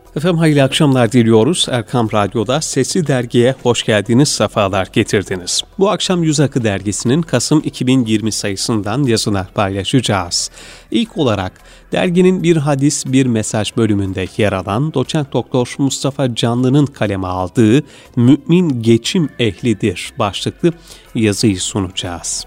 Efendim hayırlı akşamlar diliyoruz. Erkam Radyo'da Sesli Dergi'ye hoş geldiniz, sefalar getirdiniz. Bu akşam Yüz Akı Dergisi'nin Kasım 2020 sayısından yazılar paylaşacağız. İlk olarak derginin bir hadis bir mesaj bölümünde yer alan Doçent Doktor Mustafa Canlı'nın kaleme aldığı "Mümin geçim ehlidir" başlıklı yazıyı sunacağız.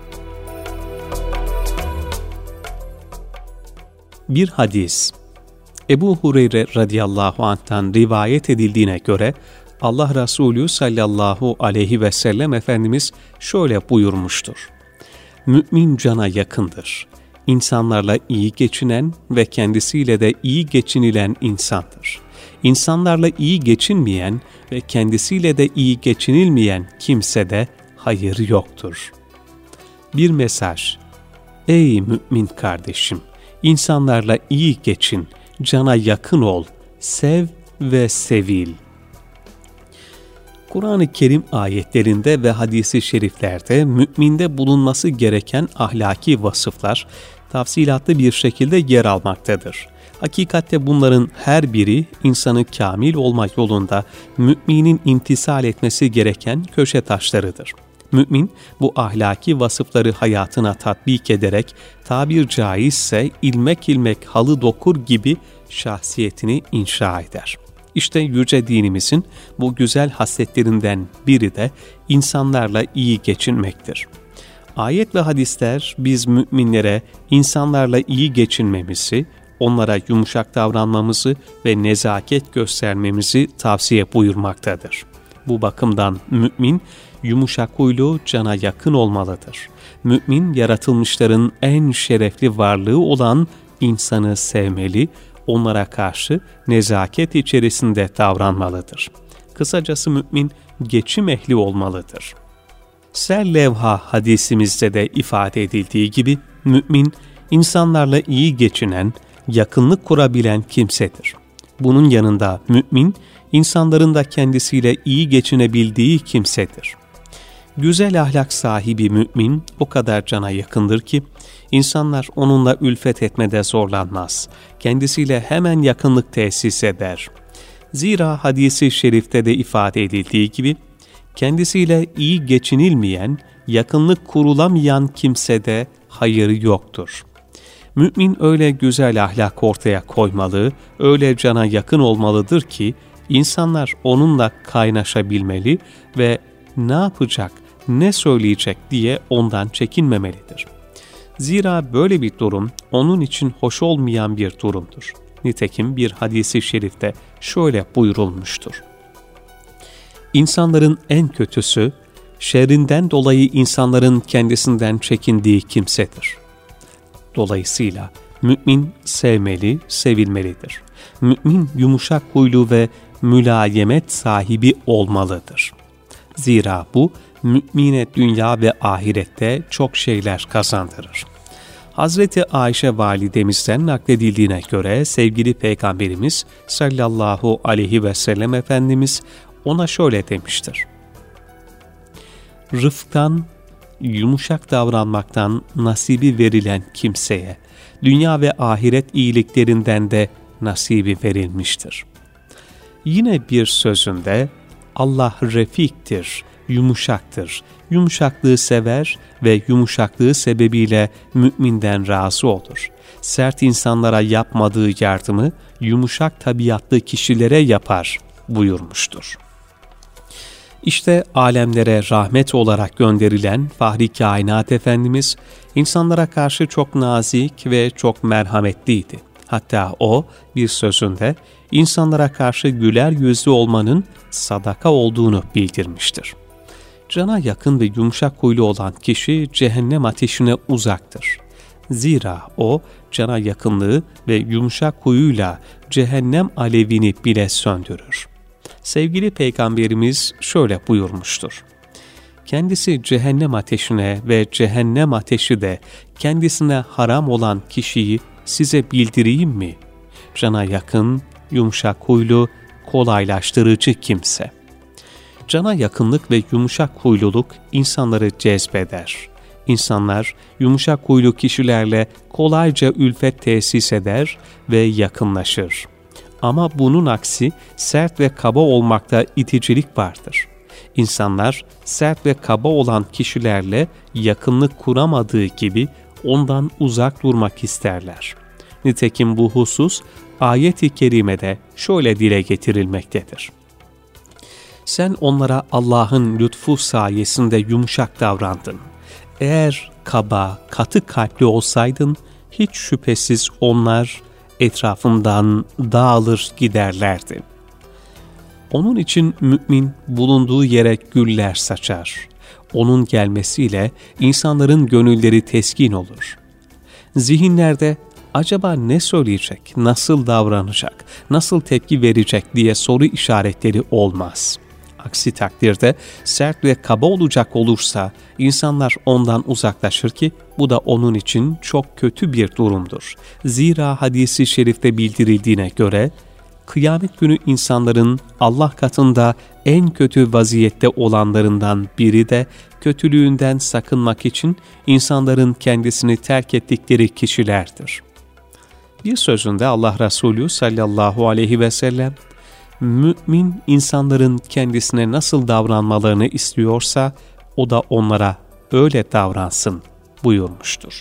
Bir hadis. Ebu Hureyre radıyallahu anh'tan rivayet edildiğine göre Allah Resulü sallallahu aleyhi ve sellem Efendimiz şöyle buyurmuştur. Mümin cana yakındır. İnsanlarla iyi geçinen ve kendisiyle de iyi geçinilen insandır. İnsanlarla iyi geçinmeyen ve kendisiyle de iyi geçinilmeyen kimsede hayır yoktur. Bir mesaj. Ey mümin kardeşim! İnsanlarla iyi geçin, cana yakın ol, sev ve sevil. Kur'an-ı Kerim ayetlerinde ve hadis-i şeriflerde müminde bulunması gereken ahlaki vasıflar tafsilatlı bir şekilde yer almaktadır. Hakikatte bunların her biri insanı kamil olma yolunda müminin imtisal etmesi gereken köşe taşlarıdır. Mümin bu ahlaki vasıfları hayatına tatbik ederek tabir caizse ilmek ilmek halı dokur gibi şahsiyetini inşa eder. İşte yüce dinimizin bu güzel hasletlerinden biri de insanlarla iyi geçinmektir. Ayet ve hadisler biz müminlere insanlarla iyi geçinmemizi, onlara yumuşak davranmamızı ve nezaket göstermemizi tavsiye buyurmaktadır. Bu bakımdan mümin, yumuşak huylu, cana yakın olmalıdır. Mümin, yaratılmışların en şerefli varlığı olan insanı sevmeli, onlara karşı nezaket içerisinde davranmalıdır. Kısacası mümin, geçim ehli olmalıdır. Serlevha hadisimizde de ifade edildiği gibi, mümin, insanlarla iyi geçinen, yakınlık kurabilen kimsedir. Bunun yanında mümin, insanların da kendisiyle iyi geçinebildiği kimsedir. Güzel ahlak sahibi mümin o kadar cana yakındır ki, insanlar onunla ülfet etmede zorlanmaz. Kendisiyle hemen yakınlık tesis eder. Zira hadisi şerifte de ifade edildiği gibi, kendisiyle iyi geçinilmeyen, yakınlık kurulamayan kimsede hayır yoktur. Mümin öyle güzel ahlak ortaya koymalı, öyle cana yakın olmalıdır ki, insanlar onunla kaynaşabilmeli ve ne yapacak, ne söyleyecek diye ondan çekinmemelidir. Zira böyle bir durum onun için hoş olmayan bir durumdur. Nitekim bir hadis-i şerifte şöyle buyurulmuştur. İnsanların en kötüsü, şerrinden dolayı insanların kendisinden çekindiği kimsedir. Dolayısıyla mümin sevmeli, sevilmelidir. Mümin yumuşak huylu ve mülayemet sahibi olmalıdır. Zira bu, mümine dünya ve ahirette çok şeyler kazandırır. Hazreti Ayşe validemizden nakledildiğine göre sevgili Peygamberimiz sallallahu aleyhi ve sellem Efendimiz ona şöyle demiştir. Rıfktan, yumuşak davranmaktan nasibi verilen kimseye, dünya ve ahiret iyiliklerinden de nasibi verilmiştir. Yine bir sözünde, Allah refiktir, yumuşaktır. Yumuşaklığı sever ve yumuşaklığı sebebiyle müminden razı olur. Sert insanlara yapmadığı yardımı yumuşak tabiatlı kişilere yapar buyurmuştur. İşte alemlere rahmet olarak gönderilen Fahri Kainat Efendimiz, insanlara karşı çok nazik ve çok merhametliydi. Hatta o bir sözünde insanlara karşı güler yüzlü olmanın sadaka olduğunu bildirmiştir. Cana yakın ve yumuşak huylu olan kişi cehennem ateşine uzaktır. Zira o cana yakınlığı ve yumuşak huyuyla cehennem alevini bile söndürür. Sevgili Peygamberimiz şöyle buyurmuştur. Kendisi cehennem ateşine ve cehennem ateşi de kendisine haram olan kişiyi size bildireyim mi? Cana yakın, yumuşak huylu, kolaylaştırıcı kimse. Cana yakınlık ve yumuşak huyluluk insanları cezbeder. İnsanlar yumuşak huylu kişilerle kolayca ülfet tesis eder ve yakınlaşır. Ama bunun aksi sert ve kaba olmakta iticilik vardır. İnsanlar sert ve kaba olan kişilerle yakınlık kuramadığı gibi ondan uzak durmak isterler. Nitekim bu husus ayet-i kerimede şöyle dile getirilmektedir. Sen onlara Allah'ın lütfu sayesinde yumuşak davrandın. Eğer kaba, katı kalpli olsaydın, hiç şüphesiz onlar etrafından dağılır giderlerdi. Onun için mümin bulunduğu yere güller saçar. Onun gelmesiyle insanların gönülleri teskin olur. Zihinlerde acaba ne söyleyecek, nasıl davranacak, nasıl tepki verecek diye soru işaretleri olmaz. Aksi takdirde sert ve kaba olacak olursa insanlar ondan uzaklaşır ki bu da onun için çok kötü bir durumdur. Zira hadisi şerifte bildirildiğine göre kıyamet günü insanların Allah katında en kötü vaziyette olanlarından biri de kötülüğünden sakınmak için insanların kendisini terk ettikleri kişilerdir. Bir sözünde Allah Resulü sallallahu aleyhi ve sellem, mümin insanların kendisine nasıl davranmalarını istiyorsa o da onlara öyle davransın buyurmuştur.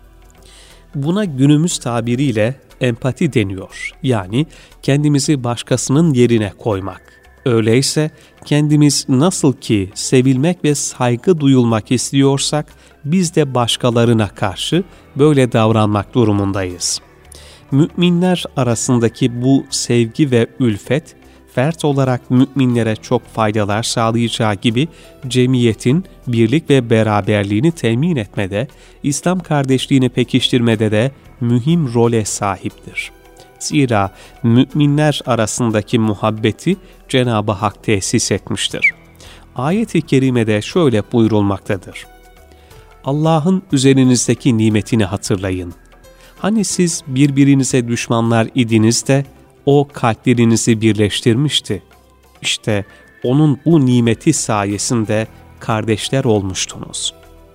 Buna günümüz tabiriyle empati deniyor. Yani kendimizi başkasının yerine koymak. Öyleyse kendimiz nasıl ki sevilmek ve saygı duyulmak istiyorsak biz de başkalarına karşı böyle davranmak durumundayız. Müminler arasındaki bu sevgi ve ülfet, fert olarak müminlere çok faydalar sağlayacağı gibi cemiyetin birlik ve beraberliğini temin etmede, İslam kardeşliğini pekiştirmede de mühim role sahiptir. Zira müminler arasındaki muhabbeti Cenab-ı Hak tesis etmiştir. Ayet-i kerimede şöyle buyurulmaktadır. Allah'ın üzerinizdeki nimetini hatırlayın. Hani siz birbirinize düşmanlar idiniz de o kalplerinizi birleştirmişti. İşte onun bu nimeti sayesinde kardeşler olmuştunuz.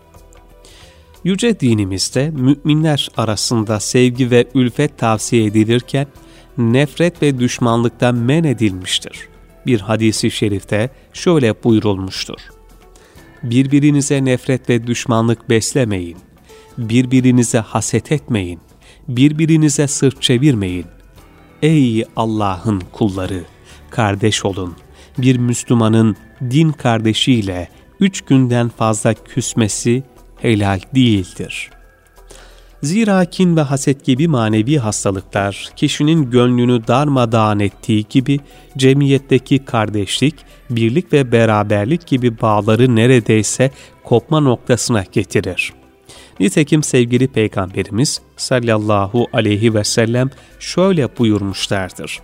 Yüce dinimizde müminler arasında sevgi ve ülfet tavsiye edilirken nefret ve düşmanlıktan men edilmiştir. Bir hadis-i şerifte şöyle buyurulmuştur. Birbirinize nefret ve düşmanlık beslemeyin. Birbirinize haset etmeyin. Birbirinize sırt çevirmeyin. Ey Allah'ın kulları! Kardeş olun. Bir Müslümanın din kardeşiyle 3 günden fazla küsmesi helal değildir. Zira kin ve haset gibi manevi hastalıklar kişinin gönlünü darmadağın ettiği gibi cemiyetteki kardeşlik, birlik ve beraberlik gibi bağları neredeyse kopma noktasına getirir. Nitekim sevgili Peygamberimiz sallallahu aleyhi ve sellem şöyle buyurmuşlardır.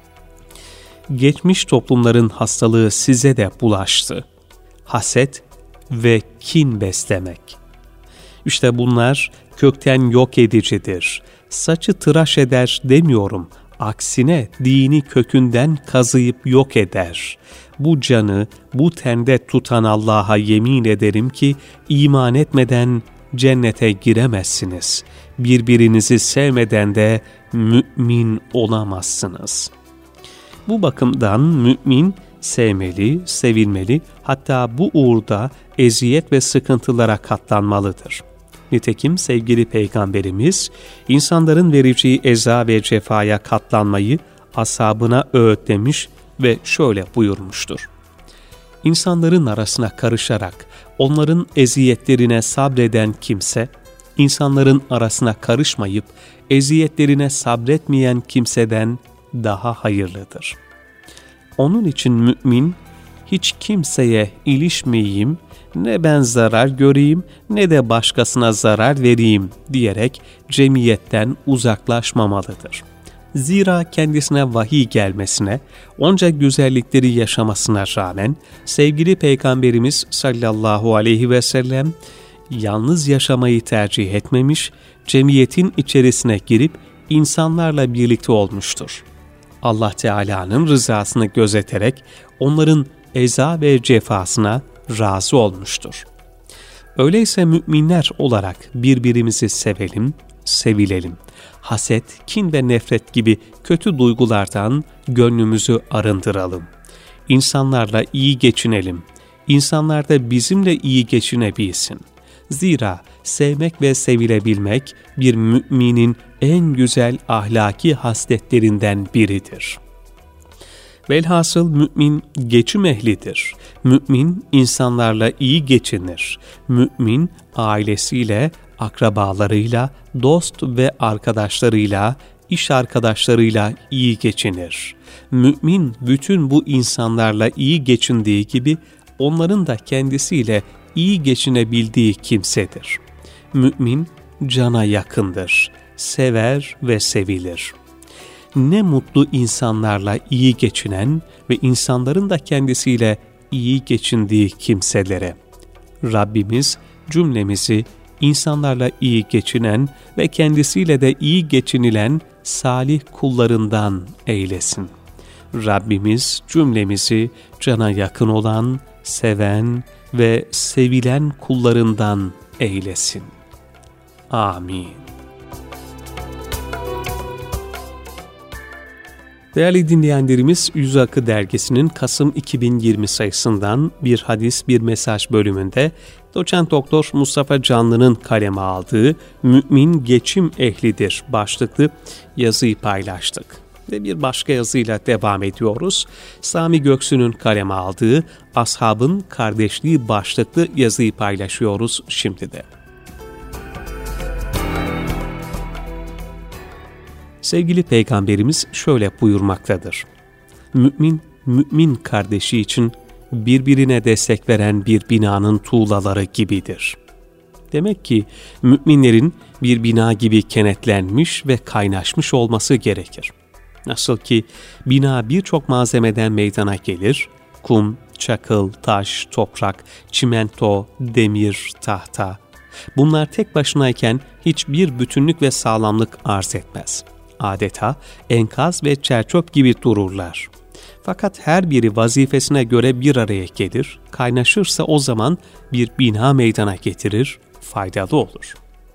Geçmiş toplumların hastalığı size de bulaştı. Haset ve kin beslemek. İşte bunlar kökten yok edicidir. Saçı tıraş eder demiyorum. Aksine dini kökünden kazıyıp yok eder. Bu canı bu tende tutan Allah'a yemin ederim ki iman etmeden cennete giremezsiniz. Birbirinizi sevmeden de mümin olamazsınız. Bu bakımdan mümin sevmeli, sevilmeli, hatta bu uğurda eziyet ve sıkıntılara katlanmalıdır. Nitekim sevgili Peygamberimiz, insanların vereceği eza ve cefaya katlanmayı ashabına öğütlemiş ve şöyle buyurmuştur. İnsanların arasına karışarak onların eziyetlerine sabreden kimse, insanların arasına karışmayıp eziyetlerine sabretmeyen kimseden daha hayırlıdır. Onun için mümin, hiç kimseye ilişmeyeyim, ne ben zarar göreyim ne de başkasına zarar vereyim diyerek cemiyetten uzaklaşmamalıdır. Zira kendisine vahiy gelmesine, onca güzellikleri yaşamasına rağmen sevgili Peygamberimiz sallallahu aleyhi ve sellem yalnız yaşamayı tercih etmemiş, cemiyetin içerisine girip insanlarla birlikte olmuştur. Allah Teala'nın rızasını gözeterek onların eza ve cefasına razı olmuştur. Öyleyse müminler olarak birbirimizi sevelim, sevilelim. Haset, kin ve nefret gibi kötü duygulardan gönlümüzü arındıralım. İnsanlarla iyi geçinelim. İnsanlar da bizimle iyi geçinebilsin. Zira sevmek ve sevilebilmek bir müminin en güzel ahlaki hasletlerinden biridir. Velhasıl mümin geçim ehlidir. Mümin insanlarla iyi geçinir. Mümin ailesiyle, akrabalarıyla, dost ve arkadaşlarıyla, iş arkadaşlarıyla iyi geçinir. Mümin bütün bu insanlarla iyi geçindiği gibi onların da kendisiyle iyi geçinebildiği kimsedir. Mümin cana yakındır, sever ve sevilir. Ne mutlu insanlarla iyi geçinen ve insanların da kendisiyle iyi geçindiği kimselere. Rabbimiz cümlemizi insanlarla iyi geçinen ve kendisiyle de iyi geçinilen salih kullarından eylesin. Rabbimiz cümlemizi cana yakın olan, seven ve sevilen kullarından eylesin. Amin. Değerli dinleyenlerimiz, Yüz Akı Dergisi'nin Kasım 2020 sayısından bir hadis, bir mesaj bölümünde Doçent Doktor Mustafa Canlı'nın kaleme aldığı "Mümin geçim ehlidir" başlıklı yazıyı paylaştık. Ve bir başka yazıyla devam ediyoruz. Sami Göksu'nun kaleme aldığı "Ashabın Kardeşliği" başlıklı yazıyı paylaşıyoruz şimdi de. Sevgili Peygamberimiz şöyle buyurmaktadır: Mümin kardeşi için birbirine destek veren bir binanın tuğlaları gibidir. Demek ki müminlerin bir bina gibi kenetlenmiş ve kaynaşmış olması gerekir. Nasıl ki bina birçok malzemeden meydana gelir, kum, çakıl, taş, toprak, çimento, demir, tahta. Bunlar tek başınayken hiçbir bütünlük ve sağlamlık arz etmez. Adeta enkaz ve çerçöp gibi dururlar. Fakat her biri vazifesine göre bir araya gelir, kaynaşırsa o zaman bir bina meydana getirir, faydalı olur.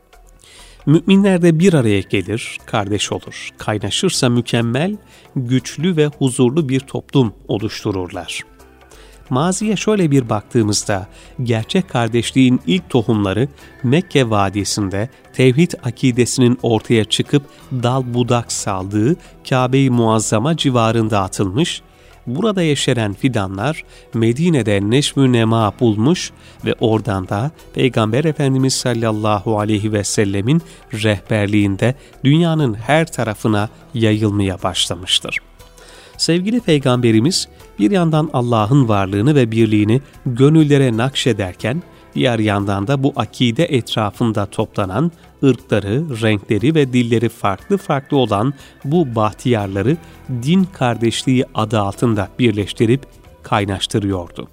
Müminler de bir araya gelir, kardeş olur. Kaynaşırsa mükemmel, güçlü ve huzurlu bir toplum oluştururlar. Maziye şöyle bir baktığımızda, gerçek kardeşliğin ilk tohumları Mekke Vadisi'nde tevhid akidesinin ortaya çıkıp dal budak saldığı Kabe-i Muazzama civarında atılmış, burada yeşeren fidanlar Medine'de neşmü nema bulmuş ve oradan da Peygamber Efendimiz sallallahu aleyhi ve sellemin rehberliğinde dünyanın her tarafına yayılmaya başlamıştır. Sevgili Peygamberimiz bir yandan Allah'ın varlığını ve birliğini gönüllere nakşederken, diğer yandan da bu akide etrafında toplanan ırkları, renkleri ve dilleri farklı farklı olan bu bahtiyarları din kardeşliği adı altında birleştirip kaynaştırıyordu.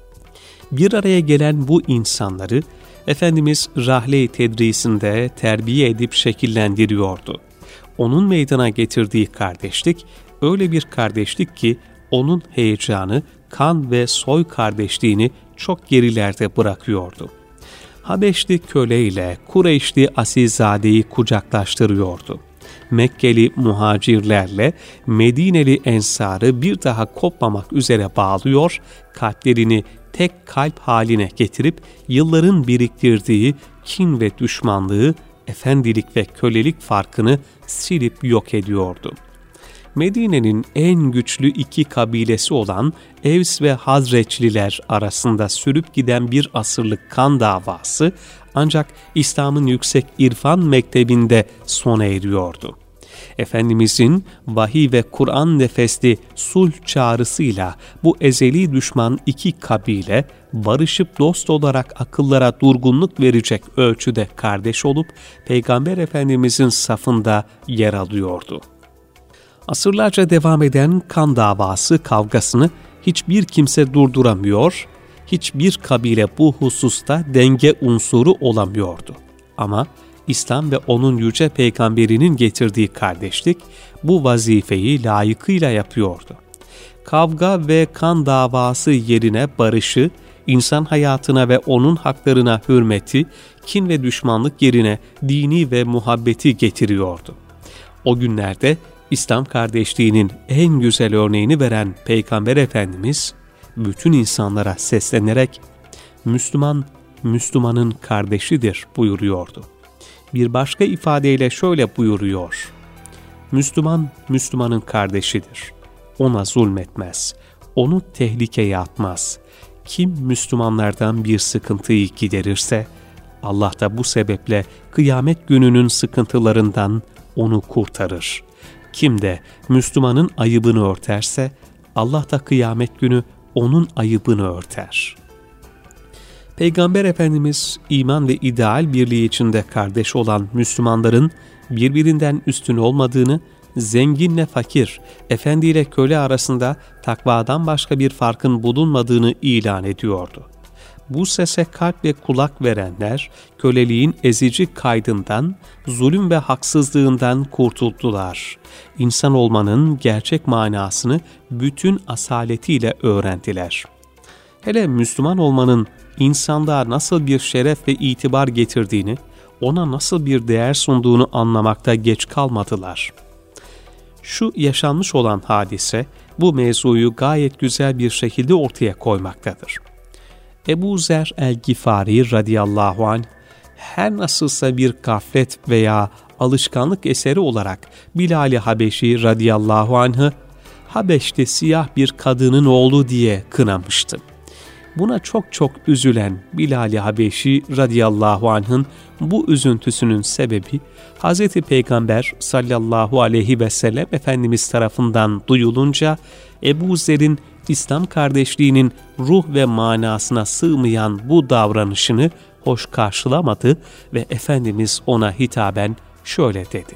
Bir araya gelen bu insanları Efendimiz rahle-i tedrisinde terbiye edip şekillendiriyordu. Onun meydana getirdiği kardeşlik öyle bir kardeşlik ki onun heyecanı, kan ve soy kardeşliğini çok gerilerde bırakıyordu. Habeşli köleyle Kureyşli asilzadeyi kucaklaştırıyordu. Mekkeli muhacirlerle Medineli ensarı bir daha kopmamak üzere bağlıyor, kalplerini tek kalp haline getirip yılların biriktirdiği kin ve düşmanlığı, efendilik ve kölelik farkını silip yok ediyordu. Medine'nin en güçlü iki kabilesi olan Evs ve Hazreçliler arasında sürüp giden bir asırlık kan davası ancak İslam'ın yüksek irfan mektebinde sona eriyordu. Efendimizin vahiy ve Kur'an nefesli sulh çağrısıyla bu ezeli düşman iki kabile barışıp dost olarak akıllara durgunluk verecek ölçüde kardeş olup Peygamber Efendimizin safında yer alıyordu. Asırlarca devam eden kan davası kavgasını hiçbir kimse durduramıyor, hiçbir kabile bu hususta denge unsuru olamıyordu. Ama İslam ve onun yüce peygamberinin getirdiği kardeşlik bu vazifeyi layıkıyla yapıyordu. Kavga ve kan davası yerine barışı, insan hayatına ve onun haklarına hürmeti, kin ve düşmanlık yerine dini ve muhabbeti getiriyordu. O günlerde İslam kardeşliğinin en güzel örneğini veren Peygamber Efendimiz, bütün insanlara seslenerek, Müslüman, Müslümanın kardeşidir buyuruyordu. Bir başka ifadeyle şöyle buyuruyor: Müslüman, Müslümanın kardeşidir. Ona zulmetmez, onu tehlikeye atmaz. Kim Müslümanlardan bir sıkıntıyı giderirse, Allah da bu sebeple kıyamet gününün sıkıntılarından onu kurtarır. Kim de Müslümanın ayıbını örterse, Allah da kıyamet günü onun ayıbını örter. Peygamber Efendimiz, iman ve ideal birliği içinde kardeş olan Müslümanların birbirinden üstün olmadığını, zenginle fakir, efendi ile köle arasında takvadan başka bir farkın bulunmadığını ilan ediyordu. Bu sese kalp ve kulak verenler, köleliğin ezici kaydından, zulüm ve haksızlığından kurtuldular. İnsan olmanın gerçek manasını bütün asaletiyle öğrendiler. Hele Müslüman olmanın insanlığa nasıl bir şeref ve itibar getirdiğini, ona nasıl bir değer sunduğunu anlamakta geç kalmadılar. Şu yaşanmış olan hadise, bu mevzuyu gayet güzel bir şekilde ortaya koymaktadır. Ebu Zer el-Gifari radıyallahu anh, her nasılsa bir gaflet veya alışkanlık eseri olarak Bilal-i Habeşi radıyallahu anh'ı Habeş'te siyah bir kadının oğlu diye kınamıştı. Buna çok üzülen Bilal-i Habeşi radıyallahu anh'ın bu üzüntüsünün sebebi, Hz. Peygamber sallallahu aleyhi ve sellem Efendimiz tarafından duyulunca Ebu Zer'in İslam kardeşliğinin ruh ve manasına sığmayan bu davranışını hoş karşılamadı ve Efendimiz ona hitaben şöyle dedi: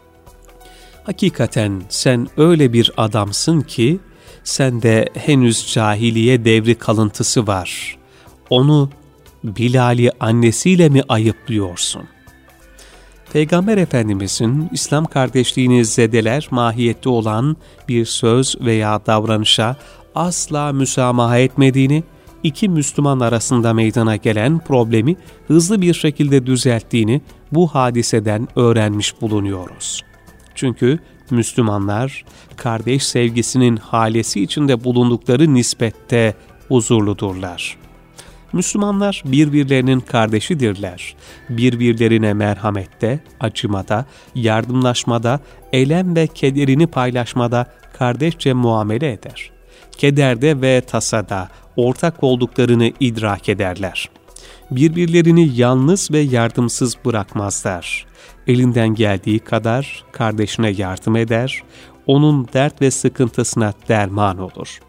Hakikaten sen öyle bir adamsın ki, sende henüz cahiliye devri kalıntısı var. Onu Bilal'i annesiyle mi ayıplıyorsun? Peygamber Efendimizin İslam kardeşliğini zedeler mahiyette olan bir söz veya davranışa asla müsamaha etmediğini, iki Müslüman arasında meydana gelen problemi hızlı bir şekilde düzelttiğini bu hadiseden öğrenmiş bulunuyoruz. Çünkü Müslümanlar, kardeş sevgisinin halesi içinde bulundukları nispette huzurludurlar. Müslümanlar birbirlerinin kardeşidirler. Birbirlerine merhamette, acımada, yardımlaşmada, elem ve kederini paylaşmada kardeşçe muamele eder. Kederde ve tasada ortak olduklarını idrak ederler. Birbirlerini yalnız ve yardımsız bırakmazlar. Elinden geldiği kadar kardeşine yardım eder, onun dert ve sıkıntısına derman olur.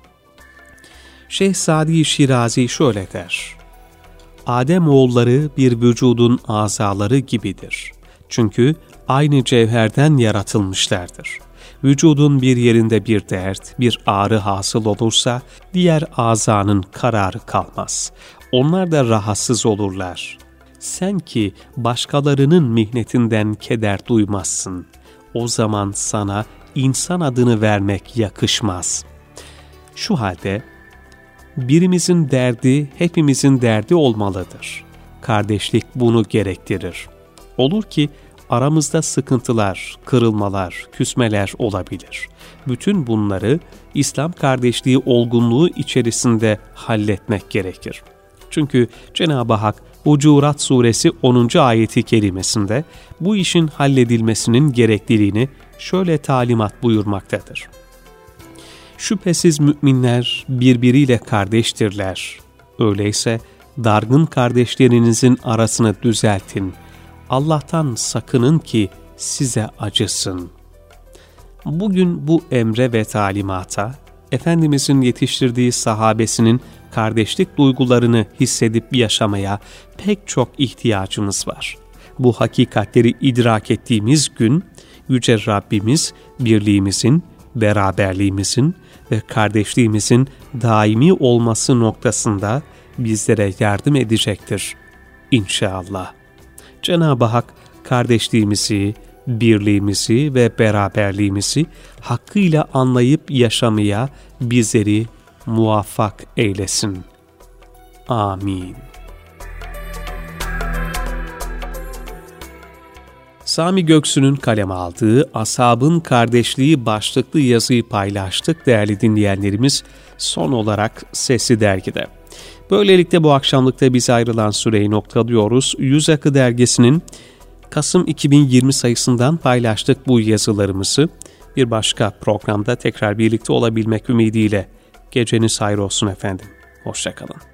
Şeyh Sadi Şirazi şöyle der: Adem oğulları bir vücudun azaları gibidir. Çünkü aynı cevherden yaratılmışlardır. Vücudun bir yerinde bir dert, bir ağrı hasıl olursa diğer azanın kararı kalmaz. Onlar da rahatsız olurlar. Sen ki başkalarının mihnetinden keder duymazsın. O zaman sana insan adını vermek yakışmaz. Şu halde birimizin derdi hepimizin derdi olmalıdır. Kardeşlik bunu gerektirir. Olur ki aramızda sıkıntılar, kırılmalar, küsmeler olabilir. Bütün bunları İslam kardeşliği olgunluğu içerisinde halletmek gerekir. Çünkü Cenab-ı Hak Hucurat Suresi 10. ayeti kerimesinde bu işin halledilmesinin gerekliliğini şöyle talimat buyurmaktadır. Şüphesiz müminler birbiriyle kardeştirler. Öyleyse dargın kardeşlerinizin arasını düzeltin. Allah'tan sakının ki size acısın. Bugün bu emre ve talimata, Efendimizin yetiştirdiği sahabesinin kardeşlik duygularını hissedip yaşamaya pek çok ihtiyacımız var. Bu hakikatleri idrak ettiğimiz gün, Yüce Rabbimiz birliğimizin, beraberliğimizin ve kardeşliğimizin daimi olması noktasında bizlere yardım edecektir İnşallah. Cenab-ı Hak kardeşliğimizi, birliğimizi ve beraberliğimizi hakkıyla anlayıp yaşamaya bizleri muvaffak eylesin. Amin. Sami Göksu'nun kaleme aldığı Ashabın Kardeşliği başlıklı yazıyı paylaştık değerli dinleyenlerimiz, son olarak Sesli Dergi'de. Böylelikle bu akşamlıkta bize ayrılan süreyi noktalıyoruz. Yüz Akı Dergisi'nin Kasım 2020 sayısından paylaştık bu yazılarımızı. Bir başka programda tekrar birlikte olabilmek ümidiyle geceniz hayır olsun efendim. Hoşça kalın.